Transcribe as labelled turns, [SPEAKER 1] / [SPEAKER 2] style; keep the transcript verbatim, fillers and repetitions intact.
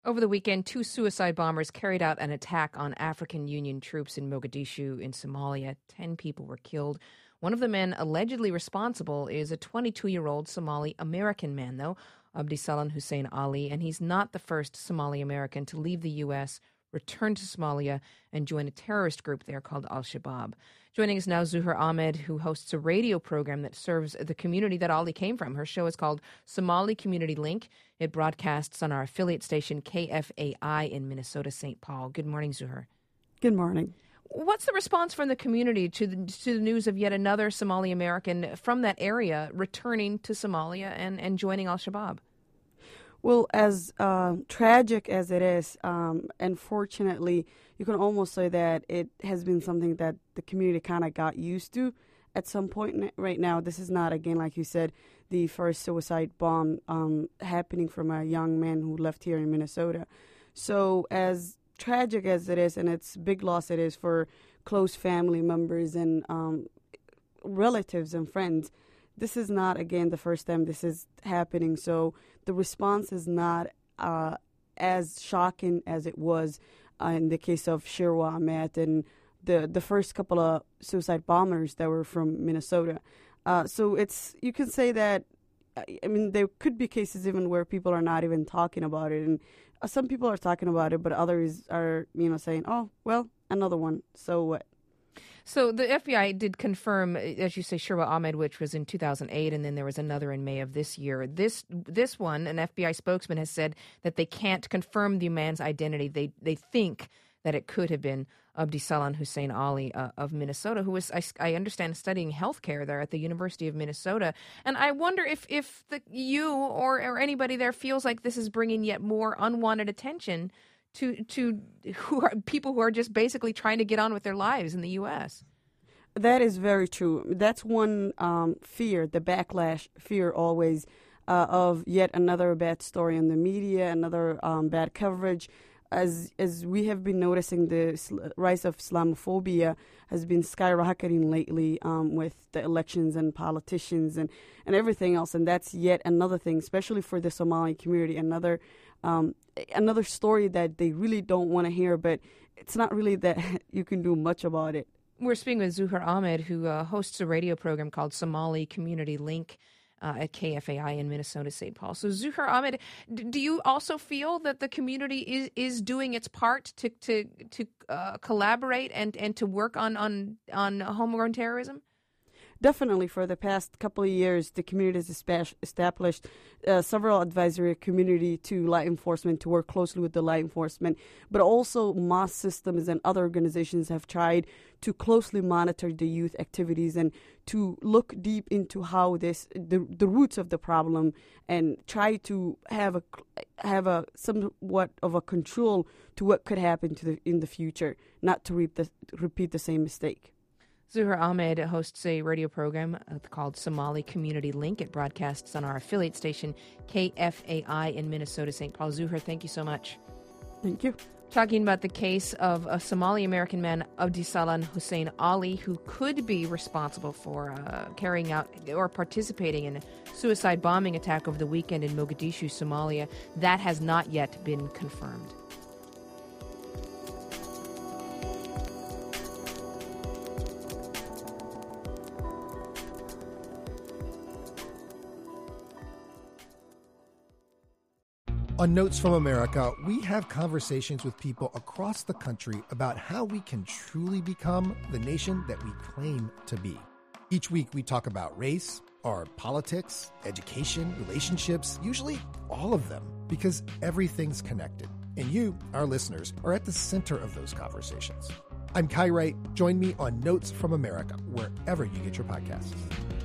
[SPEAKER 1] Over the weekend, two suicide bombers carried out an attack on African Union troops in Mogadishu in Somalia. Ten people were killed. One of the men allegedly responsible is a twenty-two-year-old Somali-American man, though, Abdisalan Hussein Ali, and he's not the first Somali-American to leave the U S, return to Somalia, and join a terrorist group there called Al-Shabaab. Joining us now, Zuhur Ahmed, who hosts a radio program that serves the community that Ali came from. Her show is called Somali Community Link. It broadcasts on our affiliate station, K F A I, in Minnesota, Saint Paul. Good morning, Zuhur.
[SPEAKER 2] Good morning.
[SPEAKER 1] What's the response from the community to the, to the news of yet another Somali American from that area returning to Somalia and, and joining Al-Shabaab?
[SPEAKER 2] Well, as uh, tragic as it is, um, unfortunately, you can almost say that it has been something that the community kind of got used to at some point right now. This is not, again, like you said, the first suicide bomb um, happening from a young man who left here in Minnesota. So as tragic as it is, and it's big loss it is for close family members and um, relatives and friends, this is not, again, the first time this is happening. So the response is not uh, as shocking as it was uh, in the case of Shirwa Ahmed and the, the first couple of suicide bombers that were from Minnesota. Uh, so it's, you can say that, I mean, there could be cases even where people are not even talking about it. And uh, some people are talking about it, but others are, you know, saying, oh, well, another one. So what?
[SPEAKER 1] So the F B I did confirm, as you say, Shirwa Ahmed, which was in two thousand eight, and then there was another in May of this year. This this one, an F B I spokesman has said that they can't confirm the man's identity. They they think that it could have been Abdisalan Hussein Ali uh, of Minnesota, who was, I, I understand, studying healthcare there at the University of Minnesota. And I wonder if if the, you or, or anybody there feels like this is bringing yet more unwanted attention to to who are people who are just basically trying to get on with their lives in the U S.
[SPEAKER 2] That is very true. That's one um, fear, the backlash fear always uh, of yet another bad story in the media, another um, bad coverage. As as we have been noticing, the rise of Islamophobia has been skyrocketing lately um, with the elections and politicians and, and everything else. And that's yet another thing, especially for the Somali community, another um, another story that they really don't want to hear, but it's not really that you can do much about it.
[SPEAKER 1] We're speaking with Zuhur Ahmed, who uh, hosts a radio program called Somali Community Link uh, at K F A I in Minnesota, Saint Paul. So, Zuhur Ahmed, d- do you also feel that the community is, is doing its part to to to uh, collaborate and, and to work on on on homegrown terrorism?
[SPEAKER 2] Definitely, for the past couple of years, the community has established uh, several advisory community to law enforcement to work closely with the law enforcement, but also mosque systems and other organizations have tried to closely monitor the youth activities and to look deep into how this the the roots of the problem and try to have a have a somewhat of a control to what could happen to the in the future, not to reap the, repeat the same mistake.
[SPEAKER 1] Zuhur Ahmed hosts a radio program called Somali Community Link. It broadcasts on our affiliate station, K F A I in Minnesota, Saint Paul. Zuhur, thank you so much.
[SPEAKER 2] Thank you.
[SPEAKER 1] Talking about the case of a Somali-American man, Abdisalan Hussein Ali, who could be responsible for uh, carrying out or participating in a suicide bombing attack over the weekend in Mogadishu, Somalia. That has not yet been confirmed.
[SPEAKER 3] On Notes from America, we have conversations with people across the country about how we can truly become the nation that we claim to be. Each week, we talk about race, our politics, education, relationships, usually all of them, because everything's connected. And you, our listeners, are at the center of those conversations. I'm Kai Wright. Join me on Notes from America, wherever you get your podcasts.